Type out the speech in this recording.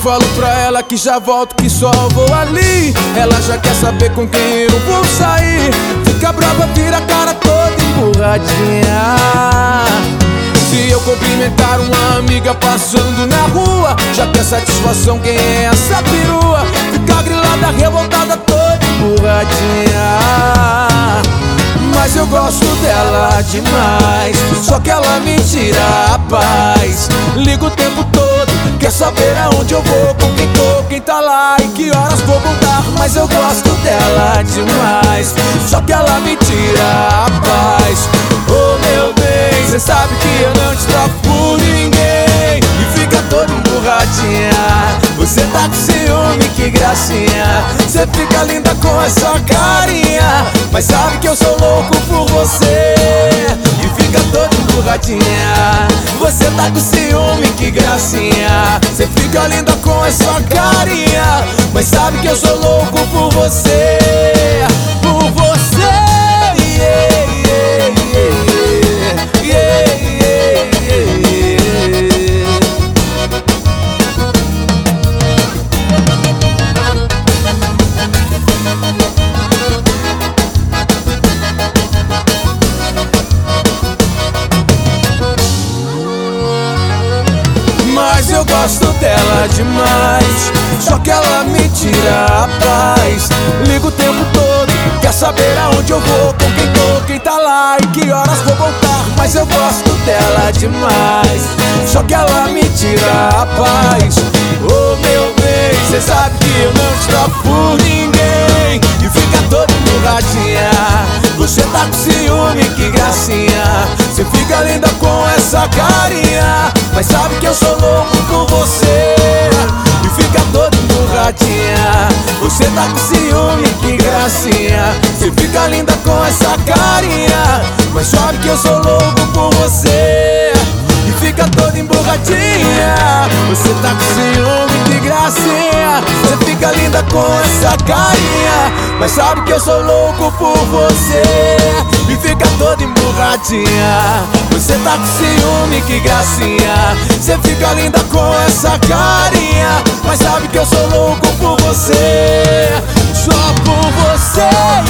falo pra ela que já volto, que só vou ali. Ela já quer saber com quem eu vou sair. Fica brava, vira a cara toda emburradinha. Se eu cumprimentar uma amiga passando na rua, já quer satisfação, quem é essa perua? Fica grilada, revoltada, toda emburradinha. Mas eu gosto dela demais, só que ela me tira a paz. Liga o tempo todo, quer saber aonde eu vou, com quem tô, quem tá lá e que horas vou voltar. Mas eu gosto dela demais, só que ela me tira a paz. Oh meu bem, cê sabe que eu não te troco por ninguém. E fica toda emburradinha, você tá com ciúme, que gracinha. Cê fica linda com essa carinha, mas sabe que eu sou louco por você. E fica toda emburradinha, você tá com ciúme, que gracinha. Cê fica linda com essa carinha, mas sabe que eu sou louco por você. Por você, yeah, yeah, yeah, yeah, yeah, yeah. Mas eu gosto dela demais, só que ela me tira a paz. Liga o tempo todo, quer saber aonde eu vou, com quem tô, quem tá lá e que horas vou voltar. Mas eu gosto dela demais, só que ela me tira a paz. Oh meu bem, cê sabe que eu não te troco por ninguém. E fica toda emburradinha, você tá com ciúme, que gracinha. Cê fica linda com essa carinha, mas sabe que eu sou louco por você. E fica toda emburradinha, você tá com ciúme, que gracinha. Cê fica linda com essa carinha, mas sabe que eu sou louco por você. E fica toda emburradinha, você tá com ciúme, que gracinha. Cê fica linda com essa carinha, mas sabe que eu sou louco por você. E fica toda emburradinha, você tá com ciúme, que gracinha. Cê fica linda com essa carinha, mas sabe que eu sou louco por você. Só por você.